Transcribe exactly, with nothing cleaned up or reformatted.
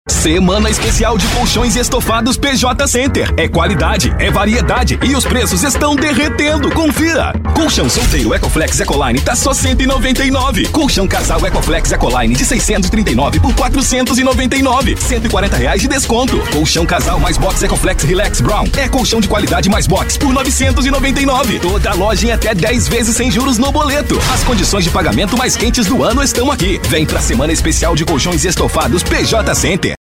Semana especial de colchões e estofados P J Center. É qualidade, é variedade e os preços estão derretendo. Confira. Colchão solteiro Ecoflex Ecoline tá só cento e noventa e nove. Colchão casal Ecoflex Ecoline de seiscentos e trinta e nove por quatrocentos e noventa e nove. cento e quarenta reais de desconto. Colchão casal mais box Ecoflex Relax Brown. É colchão de qualidade mais box por novecentos e noventa e nove. Toda loja em até dez vezes sem juros no boleto. As condições de pagamento mais quentes do ano estão aqui. Vem pra semana especial de colchões e estofados P J Center.